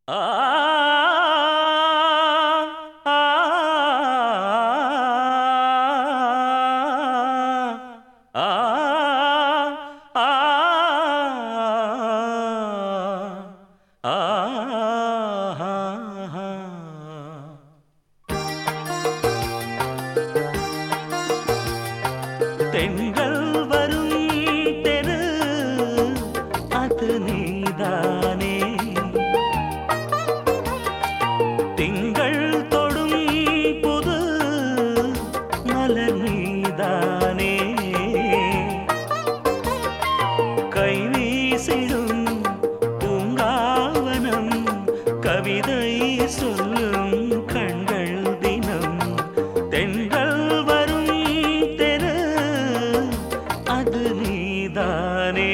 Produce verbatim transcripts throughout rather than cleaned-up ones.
ஆ ஆ ஆ ஆ தென்றல் வரும் தெரு அது நீதானே திங்கள் தொடும் புது மலர் நீதானே கை வீசிடும் பூங்காவனம் கவிதை சொல்லும் கண்கள் தினம் தென்றல் வரும் தெரு அது நீதானே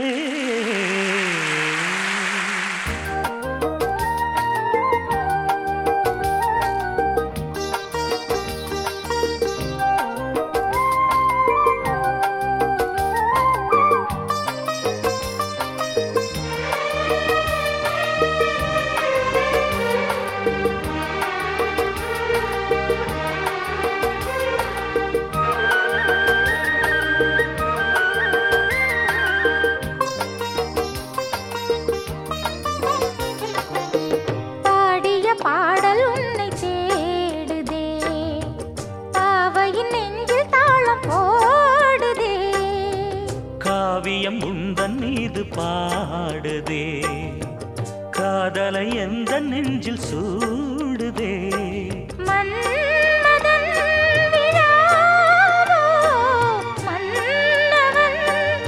பாடல் உன்னை தேடுதே பாவையின் நெஞ்சில் தாளம் போடுதே காவியம் உந்தன் மீது பாடுதே காதலை எந்த நெஞ்சில் சூடுதே மன்மதன் விழாவோ மன்னவன்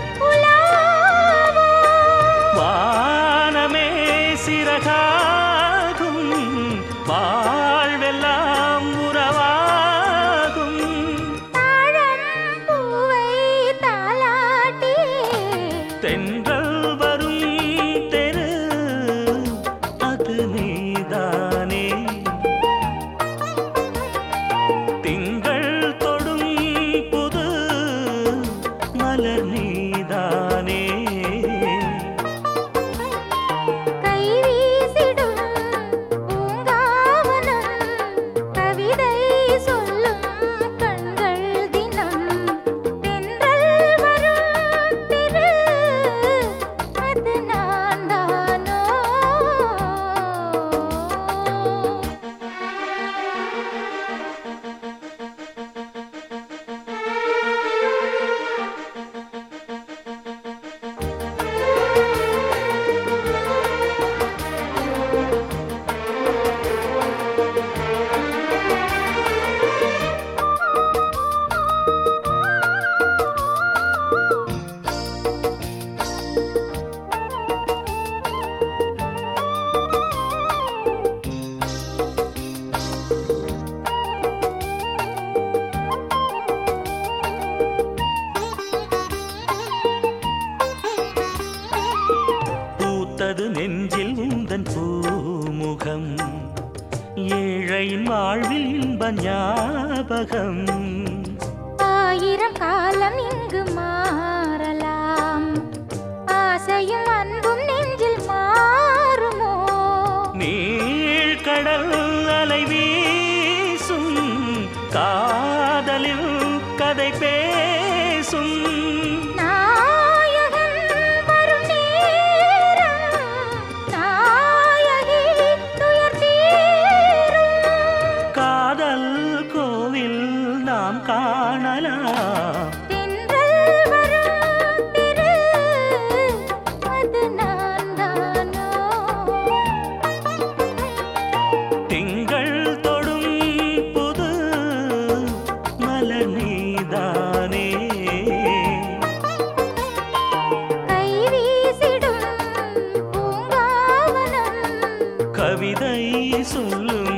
உலாவோ வானமே சிறகாகும் வாழ்வெல்லாம் உறவாகும் தாழம் பூவை தாலாட்டி தென்றல் வரும் தெரு அது நீதானே திங்கள் தொடும் புது மலர் நீதானே கை வீசிடும் பூங்காவனம் கவிதை சொல்லும் கண்கள் தினம் தென்றல் வரும் தெரு அது நான் தானோ பூத்தது நெஞ்சில் உந்தன் பூமுகம் ஏழையின் வாழ்வில் இன்ப ஞாபகம் ஆயிரம் காலம் இங்கு மாறலாம் ஆசையும் அன்பும் நெஞ்சில் மாறுமோ நீழ்கடல் அலை வீசும் காதலில் கதை பேசும் நாயகன் வரும் நேரம் நாயகி துயர் தீரும் காதல் கோவில் நாம் காணலாம் தென்றல் வரும் தெரு அது நான் தானோ திங்கள் தொடும் புது மலர் நீதானே கை வீசிடும் பூங்காவனம் கவிதை சொல்லும்